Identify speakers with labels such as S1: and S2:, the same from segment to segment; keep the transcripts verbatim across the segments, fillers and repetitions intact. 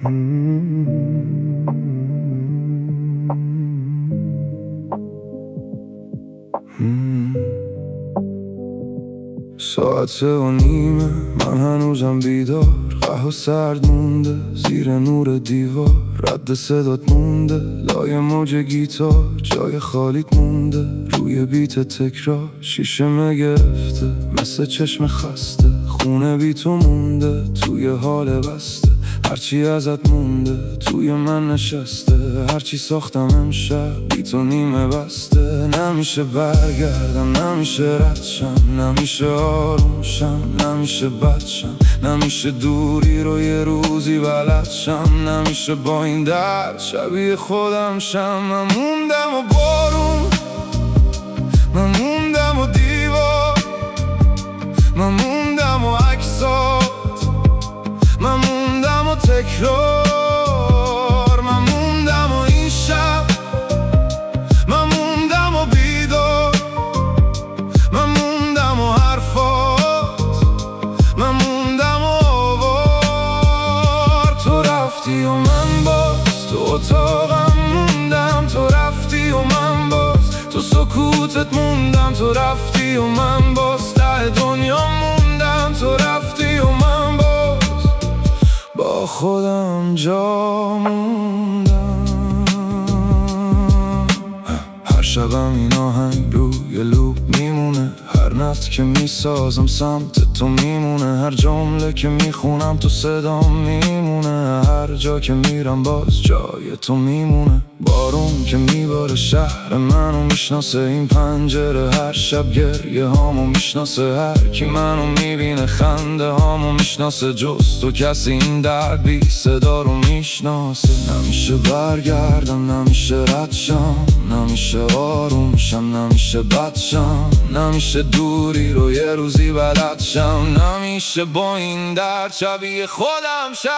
S1: ساعت سه و نیمه من هنوزم بیدار، قهوه سرد مونده زیر نور دیوار، رد صدات مونده لای موج گیتار، جای خالیت مونده روی بیت تکرار، شیشه مگرفته مثل چشم خسته، خونه بی تو مونده توی حال بسته، هرچی ازت مونده توی من نشسته، هرچی ساختم امشب بی تو نیمه بسته، نمیشه برگردم نمیشه ردشم، نمیشه آرومشم نمیشه بدشم، نمیشه دوری رو یه روزی بلدشم، نمیشه با این درد شبیه خودم شم. من موندم و بارون، من موندم و دیوار، من موندم و عکسات، من موندم و تکرار، من موندم و این شب، من موندم و بیدار، من موندم و حرفات، من موندم و آوار. تو رفتی و من باز تو اتاقم موندم، تو رفتی و من باز تو سکوتت موندم، تو رفتی و من باز ته دنیا موندم، تو رفتی و من باز با خودم جا موندم. هر شبم این آهنگ روی لوپ میمونه، هر نفت که میسازم سمت تو میمونه، هر جمله که میخونم تو صدام میمونه، هر جا که میرم باز جای تو میمونه. بارون که میباره شهر منو میشناسه، این پنجره هر شب گریه هامو میشناسه، هر کی منو میبینه خنده هامو میشناسه، جز تو کسی این درد بی صدا رو میشناسه. نمیشه برگردم نمیشه ردشم، نمیشه آرومشم نمیشه بدشم، نمیشه دوری رو یه روزی بلدشم، نمیشه با این درد شبیه خودم شم.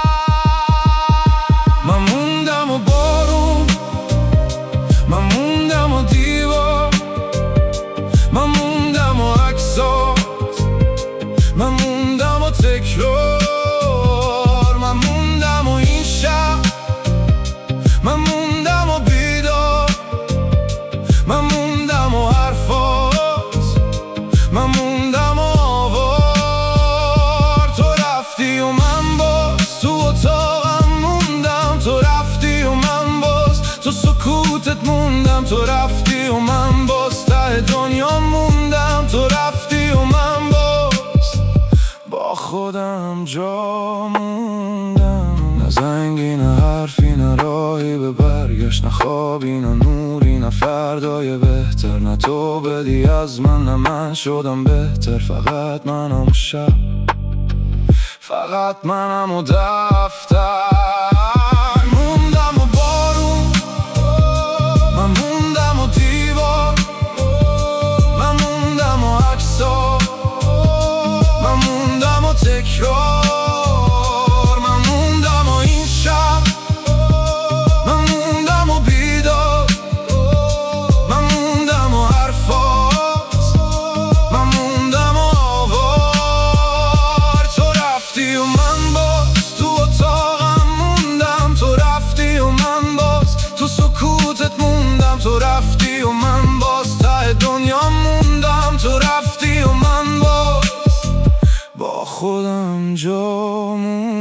S1: من موندم و بارون، من موندم و دیوار، من موندم و عکسات، من موندم و تکرار، من موندم و این شب، من موندم و بیدار، من موندم و حرفات، من موندم و آوار. تو رفتی و من باز تو اتاقم موندم، تو رفتی و من باز تو سکوتت موندم، تو رفتی و من باز ته دنیا موندم، تو رفتی و من باز با خودم جا موندم. نه زنگی نه حرفی نه راهی به برگشت، نه خوابی نه نوری نه فردای بهتر، نه تو بدی از من نه من شدم بهتر، فقط منم و شب، فقط منم و دفتر. موندم و بارون، من موندم و دیوار، من موندم و عکسات، من موندم و تکرار، من موندم و این شب، من موندم و بیدار، من موندم و حرفات، من موندم و آوار. تو رفتی و من باز تو اتاقم موندم، تو رفتی و من باز تو سکوتت موندم، تو رفتی و من باز ته دنیا موندم، تو رفتی و من باز با خودم جا موندم.